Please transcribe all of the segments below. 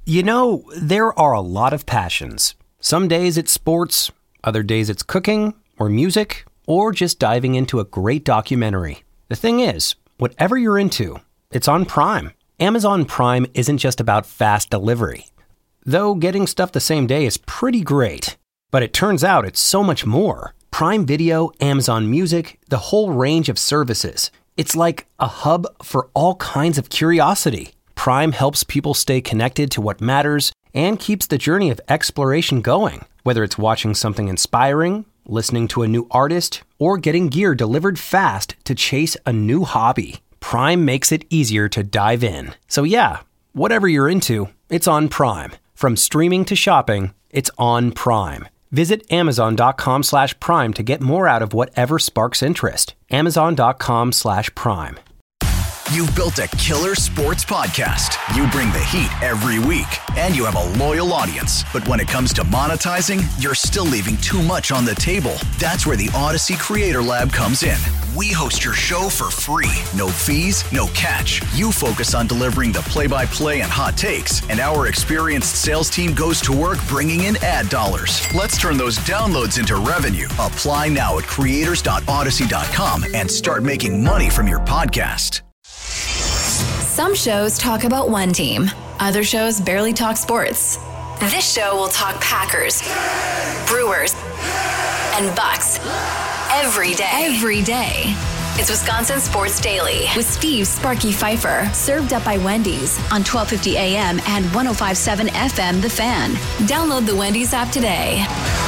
You know, there are a lot of passions. Some days it's sports, other days it's cooking or music, or just diving into a great documentary. The thing is, whatever you're into, it's on Prime. Amazon Prime isn't just about fast delivery. Though getting stuff the same day is pretty great. But it turns out it's so much more. Prime Video, Amazon Music, the whole range of services. It's like a hub for all kinds of curiosity. Prime helps people stay connected to what matters and keeps the journey of exploration going. Whether it's watching something inspiring, listening to a new artist, or getting gear delivered fast to chase a new hobby, Prime makes it easier to dive in. So yeah, whatever you're into, it's on Prime. From streaming to shopping, it's on Prime. Visit Amazon.com/Prime to get more out of whatever sparks interest. Amazon.com/Prime. You've built a killer sports podcast. You bring the heat every week, and you have a loyal audience. But when it comes to monetizing, you're still leaving too much on the table. That's where the Odyssey Creator Lab comes in. We host your show for free. No fees, no catch. You focus on delivering the play-by-play and hot takes, and our experienced sales team goes to work bringing in ad dollars. Let's turn those downloads into revenue. Apply now at creators.odyssey.com and start making money from your podcast. Some shows talk about one team. Other shows barely talk sports. This show will talk Packers, Brewers, and Bucks every day. It's Wisconsin Sports Daily with Steve Sparky Pfeiffer, served up by Wendy's on 1250 AM and 105.7 FM The Fan. Download the Wendy's app today.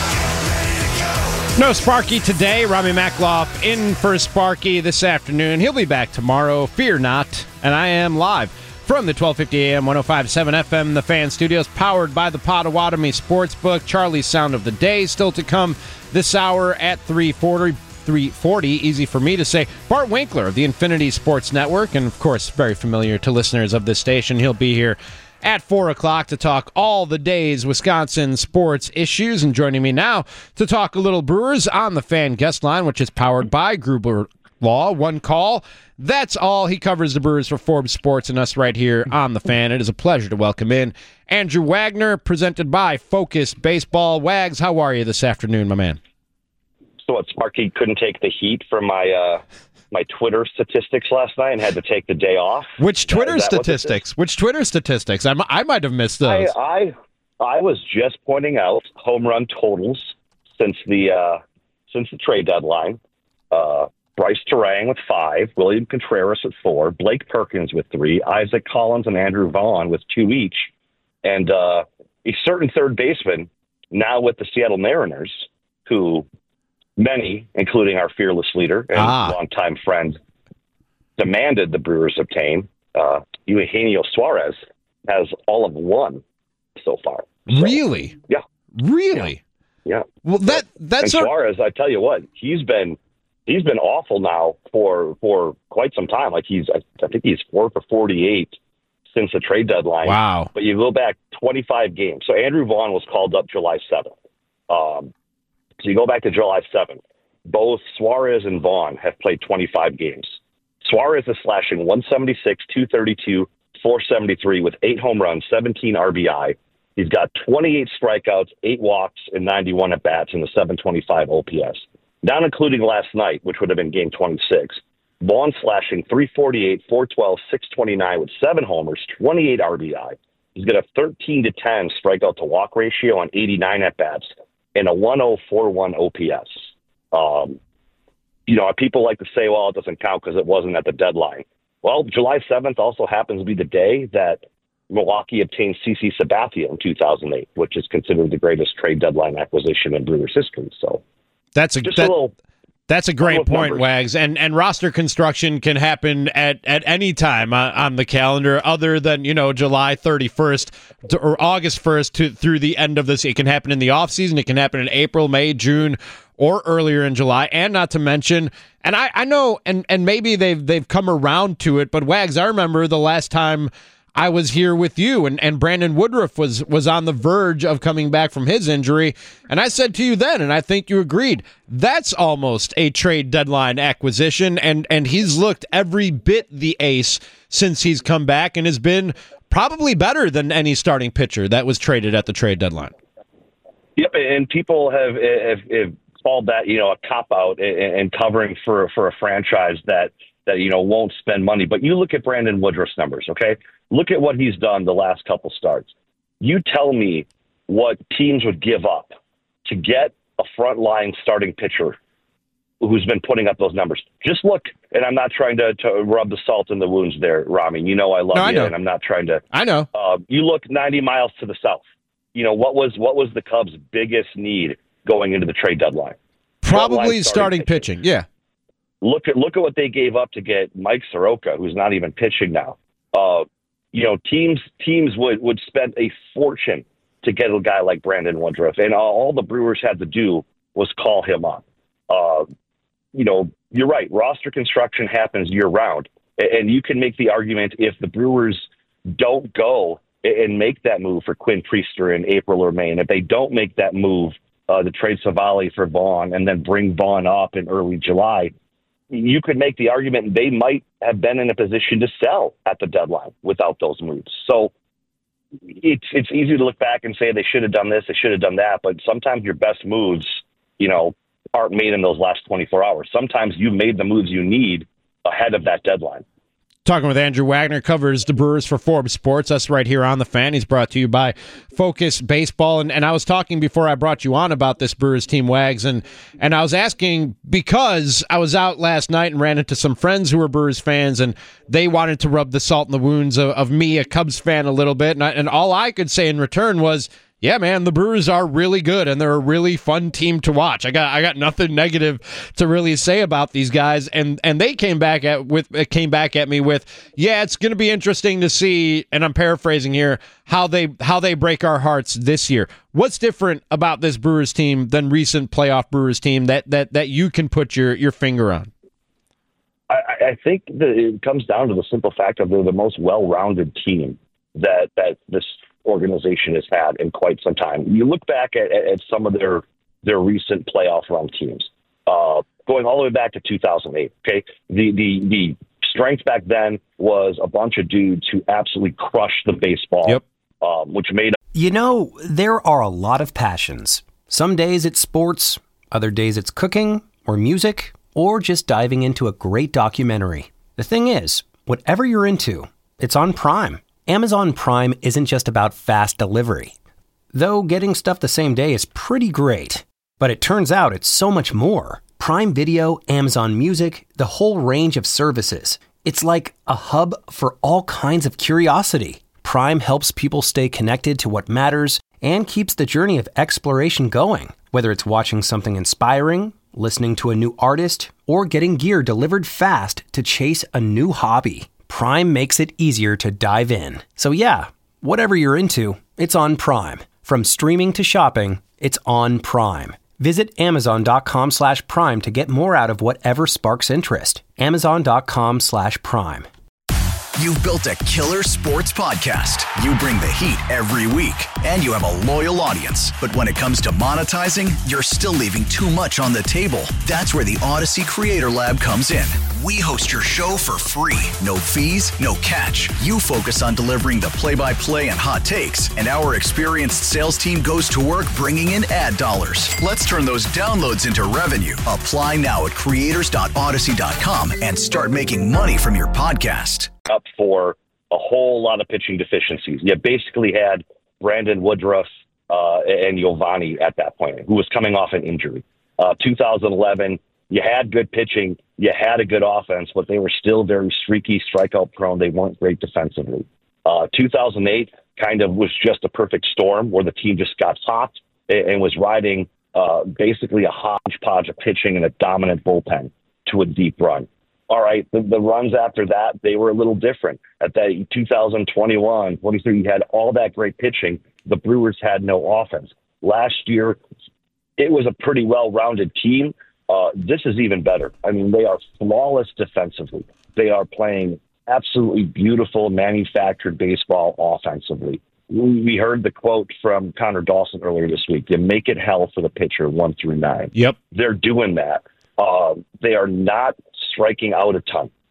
No Sparky today. Rami Makloff in for Sparky this afternoon. He'll be back tomorrow. Fear not. And I am live from the 1250 AM, 105.7 FM, The Fan Studios, powered by the Potawatomi Sportsbook. Charlie's Sound of the Day still to come this hour at 3:40. Easy for me to say. Bart Winkler of the Infinity Sports Network, and of course, very familiar to listeners of this station. He'll be here at 4 o'clock to talk all the day's Wisconsin sports issues. And joining me now to talk a little Brewers on the Fan Guest Line, which is powered by Gruber Law. One call. That's all. He covers the Brewers for Forbes Sports and us right here on the Fan. It is a pleasure to welcome in Andrew Wagner, presented by Focus Baseball. Wags, how are you this afternoon, my man? So what, Sparky couldn't take the heat from my my Twitter statistics last night and had to take the day off. Which Twitter statistics? Which Twitter statistics? I might have missed those. I was just pointing out home run totals since the trade deadline. Bryce Terang with 5, William Contreras at 4, Blake Perkins with 3, Isaac Collins and Andrew Vaughn with 2 each, and a certain third baseman now with the Seattle Mariners, who many, including our fearless leader and longtime friend, demanded the Brewers obtain. Eugenio Suarez has all of 1 so far. So, really? Yeah. Really? Yeah. Well, that's Suarez. I tell you what, he's been awful now for quite some time. Like I think he's 4 for 48 since the trade deadline. Wow. But you go back 25 games. So Andrew Vaughn was called up July 7th. So you go back to July 7th. Both Suarez and Vaughn have played 25 games. Suarez is slashing 176, 232, 473 with 8 home runs, 17 RBI. He's got 28 strikeouts, 8 walks, and 91 at-bats in the 725 OPS. Not including last night, which would have been game 26. Vaughn slashing 348, 412, 629 with 7 homers, 28 RBI. He's got a 13-10 strikeout to walk ratio on 89 at-bats and a 1041 OPS. People like to say, well, it doesn't count because it wasn't at the deadline. Well, July 7th also happens to be the day that Milwaukee obtained CC Sabathia in 2008, which is considered the greatest trade deadline acquisition in Brewers history. So that's a great point, numbers. Wags. And roster construction can happen at any time on the calendar other than, July 31st or August 1st through the end of this. It can happen in the offseason. It can happen in April, May, June, or earlier in July. And not to mention, and I know, and maybe they've come around to it, but Wags, I remember the last time I was here with you, and Brandon Woodruff was on the verge of coming back from his injury, and I said to you then, and I think you agreed, that's almost a trade deadline acquisition, and he's looked every bit the ace since he's come back and has been probably better than any starting pitcher that was traded at the trade deadline. Yep, and people have called that, a cop-out and covering for a franchise that won't spend money. But you look at Brandon Woodruff's numbers, okay? Look at what he's done the last couple starts. You tell me what teams would give up to get a frontline starting pitcher who's been putting up those numbers. Just look, and I'm not trying to rub the salt in the wounds there, Rami. I love you, and I'm not trying to. I know. You look 90 miles to the south. What was the Cubs' biggest need going into the trade deadline? Probably starting pitching. Yeah. Look at what they gave up to get Mike Soroka, who's not even pitching now. Teams would spend a fortune to get a guy like Brandon Woodruff, and all the Brewers had to do was call him up. You're right. Roster construction happens year round, and you can make the argument if the Brewers don't go and make that move for Quinn Priester in April or May, and if they don't make that move to trade Savali for Vaughn and then bring Vaughn up in early July, you could make the argument they might have been in a position to sell at the deadline without those moves. So it's easy to look back and say they should have done this, they should have done that, but sometimes your best moves, aren't made in those last 24 hours. Sometimes you made the moves you need ahead of that deadline. Talking with Andrew Wagner, covers the Brewers for Forbes Sports. That's right here on The Fan. He's brought to you by Focus Baseball. And I was talking before I brought you on about this Brewers team, Wags, and I was asking because I was out last night and ran into some friends who were Brewers fans, and they wanted to rub the salt in the wounds of me, a Cubs fan, a little bit. And all I could say in return was, yeah, man, the Brewers are really good, and they're a really fun team to watch. I got nothing negative to really say about these guys, and they came back at me with, yeah, it's going to be interesting to see, and I'm paraphrasing here, how they break our hearts this year. What's different about this Brewers team than recent playoff Brewers team that you can put your finger on? I think that it comes down to the simple fact that they're the most well-rounded team that this organization has had in quite some time. You look back at some of their recent playoff run teams, going all the way back to 2008. Okay, the strength back then was a bunch of dudes who absolutely crushed the baseball. Yep. Which made. There are a lot of passions. Some days it's sports, other days it's cooking or music, or just diving into a great documentary. The thing is, whatever you're into, it's on Prime. Amazon Prime isn't just about fast delivery. Though getting stuff the same day is pretty great. But it turns out it's so much more. Prime Video, Amazon Music, the whole range of services. It's like a hub for all kinds of curiosity. Prime helps people stay connected to what matters and keeps the journey of exploration going. Whether it's watching something inspiring, listening to a new artist, or getting gear delivered fast to chase a new hobby. Prime makes it easier to dive in. So yeah, whatever you're into, it's on Prime. From streaming to shopping, it's on Prime. Visit Amazon.com/Prime to get more out of whatever sparks interest. Amazon.com/Prime. You've built a killer sports podcast. You bring the heat every week, and you have a loyal audience. But when it comes to monetizing, you're still leaving too much on the table. That's where the Odyssey Creator Lab comes in. We host your show for free. No fees, no catch. You focus on delivering the play-by-play and hot takes, and our experienced sales team goes to work bringing in ad dollars. Let's turn those downloads into revenue. Apply now at creators.odyssey.com and start making money from your podcast. Up for a whole lot of pitching deficiencies. You basically had Brandon Woodruff and Giovanni at that point, who was coming off an injury. 2011, you had good pitching, you had a good offense, but they were still very streaky, strikeout prone. They weren't great defensively. 2008 kind of was just a perfect storm where the team just got hot and was riding basically a hodgepodge of pitching and a dominant bullpen to a deep run. All right, the runs after that, they were a little different. At that 2021, 23, you had all that great pitching. The Brewers had no offense. Last year, it was a pretty well-rounded team. This is even better. I mean, they are flawless defensively. They are playing absolutely beautiful manufactured baseball offensively. We heard the quote from Connor Dawson earlier this week. You make it hell for the pitcher 1 through 9. Yep. They're doing that. They are not striking out a ton.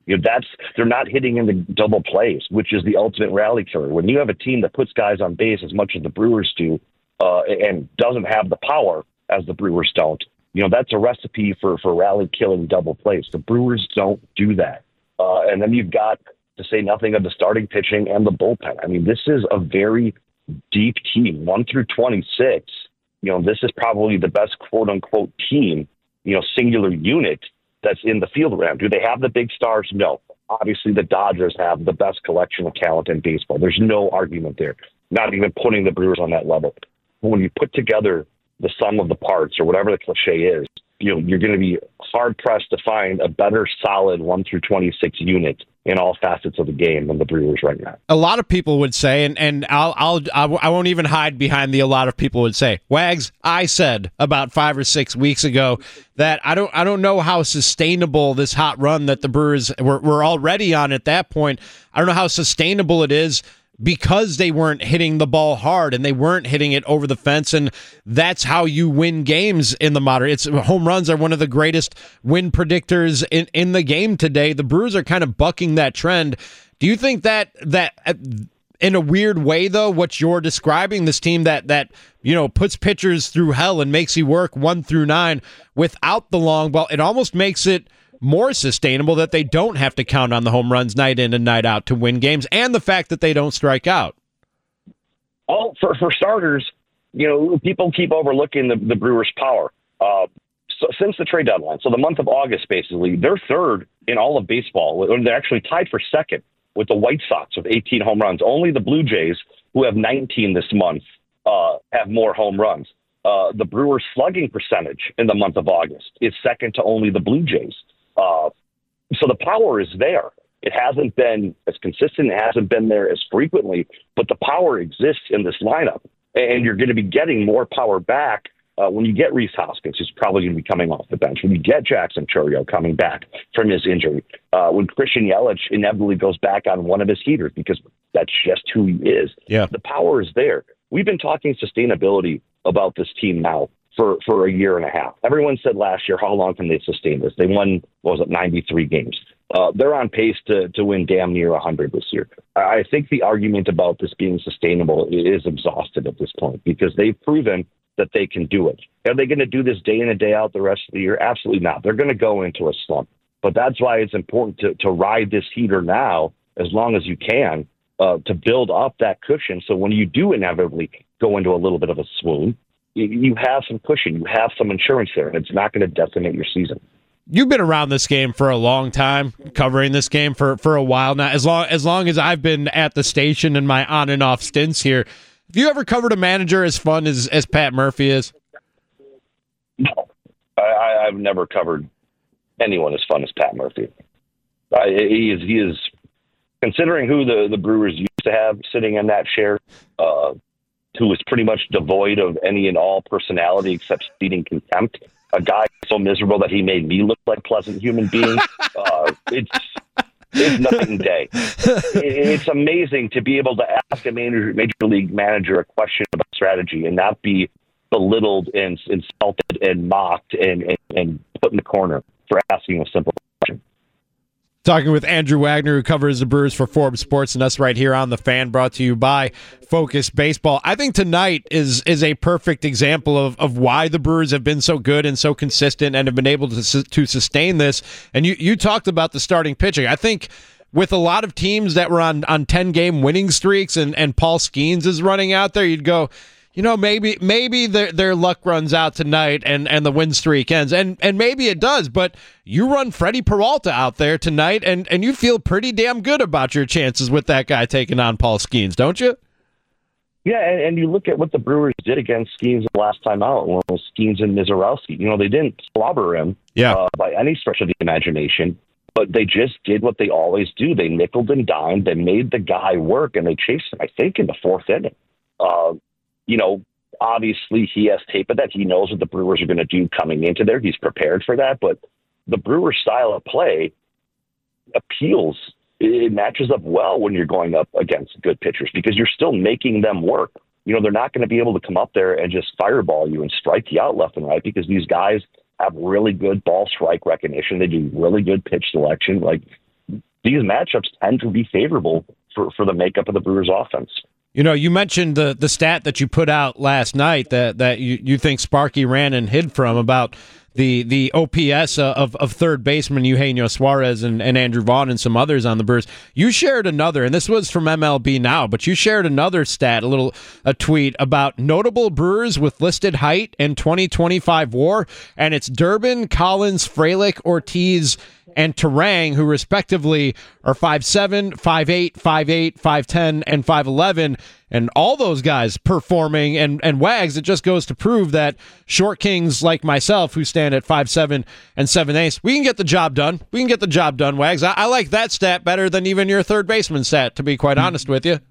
They're not hitting in the double plays, which is the ultimate rally killer. When you have a team that puts guys on base as much as the Brewers do, and doesn't have the power as the Brewers don't, that's a recipe for rally killing double plays. The Brewers don't do that. And then you've got to say nothing of the starting pitching and the bullpen. I mean, this is a very deep team, 1 through 26. This is probably the best quote unquote team, singular unit that's in the field around. Do they have the big stars? No. Obviously, the Dodgers have the best collection of talent in baseball. There's no argument there. Not even putting the Brewers on that level. But when you put together the sum of the parts, or whatever the cliche is, you're going to be hard-pressed to find a better solid 1 through 26 unit in all facets of the game than the Brewers right now. A lot of people would say, and I won't even hide behind the a lot of people would say, Wags, I said about 5 or 6 weeks ago that I don't know how sustainable this hot run that the Brewers were already on at that point. I don't know how sustainable it is, because they weren't hitting the ball hard and they weren't hitting it over the fence, and that's how you win games in the modern. Home runs are one of the greatest win predictors in the game today. The Brewers are kind of bucking that trend. Do you think that in a weird way, though, what you're describing, this team that puts pitchers through hell and makes you work 1 through 9 without the long ball, it almost makes it more sustainable that they don't have to count on the home runs night in and night out to win games, and the fact that they don't strike out? Well, for starters, people keep overlooking the Brewers' power. So since the trade deadline, so the month of August, basically, they're third in all of baseball. They're actually tied for second with the White Sox with 18 home runs. Only the Blue Jays, who have 19 this month, have more home runs. The Brewers' slugging percentage in the month of August is second to only the Blue Jays. So the power is there. It hasn't been as consistent. It hasn't been there as frequently, but the power exists in this lineup, and you're going to be getting more power back when you get Rhys Hoskins, who's probably going to be coming off the bench, when you get Jackson Chourio coming back from his injury, when Christian Yelich inevitably goes back on one of his heaters, because that's just who he is. Yeah. The power is there. We've been talking sustainability about this team now for a year and a half. Everyone said last year, how long can they sustain this? They won, 93 games. They're on pace to win damn near 100 this year. I think the argument about this being sustainable is exhausted at this point, because they've proven that they can do it. Are they going to do this day in and day out the rest of the year? Absolutely not. They're going to go into a slump. But that's why it's important to ride this heater now as long as you can, to build up that cushion. So when you do inevitably go into a little bit of a swoon, you have some cushion, you have some insurance there, and it's not going to decimate your season. You've been around this game for a long time, covering this game for a while now. As long as I've been at the station in my on and off stints here, have you ever covered a manager as fun as Pat Murphy is? No, I've never covered anyone as fun as Pat Murphy. He is considering who the Brewers used to have sitting in that chair, who was pretty much devoid of any and all personality except feeding contempt. A guy so miserable that he made me look like a pleasant human being. It's night and day. It's amazing to be able to ask a major league manager a question about strategy and not be belittled and insulted and mocked and put in the corner for asking a simple question. Talking with Andrew Wagner, who covers the Brewers for Forbes Sports, and us right here on The Fan, brought to you by Focus Baseball. I think tonight is a perfect example of why the Brewers have been so good and so consistent and have been able to sustain this. And you talked about the starting pitching. I think with a lot of teams that were on 10-game winning streaks and Paul Skeens is running out there, you'd go, maybe their luck runs out tonight and the win streak ends. And maybe it does, but you run Freddie Peralta out there tonight, and you feel pretty damn good about your chances with that guy taking on Paul Skeens, don't you? Yeah, and you look at what the Brewers did against Skeens the last time out, when it was Skeens and Mizorowski. They didn't slobber him by any stretch of the imagination, but they just did what they always do. They nickeled and dimed, they made the guy work, and they chased him, I think, in the fourth inning. Obviously he has tape of that. He knows what the Brewers are going to do coming into there. He's prepared for that. But the Brewers' style of play appeals. It matches up well when you're going up against good pitchers, because you're still making them work. They're not going to be able to come up there and just fireball you and strike you out left and right, because these guys have really good ball strike recognition. They do really good pitch selection. Like, these matchups tend to be favorable for the makeup of the Brewers offense. You know, you mentioned the stat that you put out last night that you think Sparky ran and hid from about the OPS of third baseman Eugenio Suarez and Andrew Vaughn and some others on the Brewers. You shared another, and this was from MLB Now, but you shared another stat, a tweet about notable Brewers with listed height and 2025 WAR, and it's Durbin, Collins, Frelick, Ortiz, and Terang, who respectively are 5'7", 5'8", 5'8", 5'10", and 5'11", and all those guys performing, and Wags, it just goes to prove that short kings like myself, who stand at 5'7" and 7/8, we can get the job done. We can get the job done, Wags. I like that stat better than even your third baseman stat, to be quite honest with you.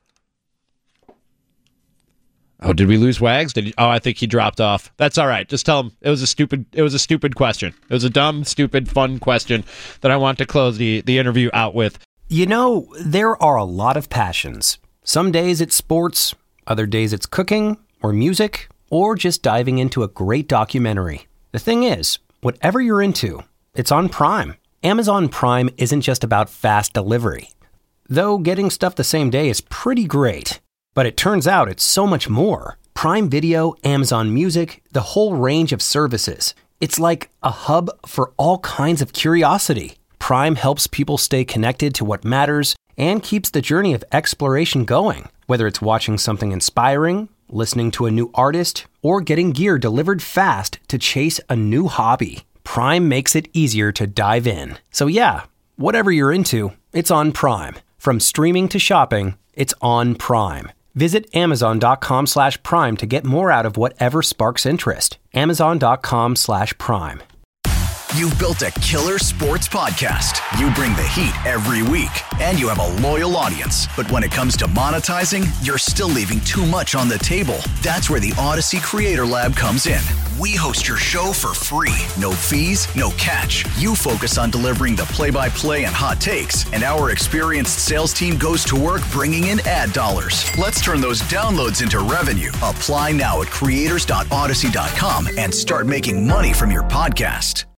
Oh, did we lose Wags? I think he dropped off. That's all right. Just tell him it was a stupid question. It was a dumb, stupid, fun question that I want to close the interview out with. You know, there are a lot of passions. Some days it's sports, other days it's cooking or music, or just diving into a great documentary. The thing is, whatever you're into, it's on Prime. Amazon Prime isn't just about fast delivery. Though getting stuff the same day is pretty great. But it turns out it's so much more. Prime Video, Amazon Music, the whole range of services. It's like a hub for all kinds of curiosity. Prime helps people stay connected to what matters and keeps the journey of exploration going. Whether it's watching something inspiring, listening to a new artist, or getting gear delivered fast to chase a new hobby, Prime makes it easier to dive in. So yeah, whatever you're into, it's on Prime. From streaming to shopping, it's on Prime. Visit Amazon.com/Prime to get more out of whatever sparks interest. Amazon.com/Prime. You've built a killer sports podcast. You bring the heat every week, and you have a loyal audience. But when it comes to monetizing, you're still leaving too much on the table. That's where the Odyssey Creator Lab comes in. We host your show for free. No fees, no catch. You focus on delivering the play-by-play and hot takes, and our experienced sales team goes to work bringing in ad dollars. Let's turn those downloads into revenue. Apply now at creators.odyssey.com and start making money from your podcast.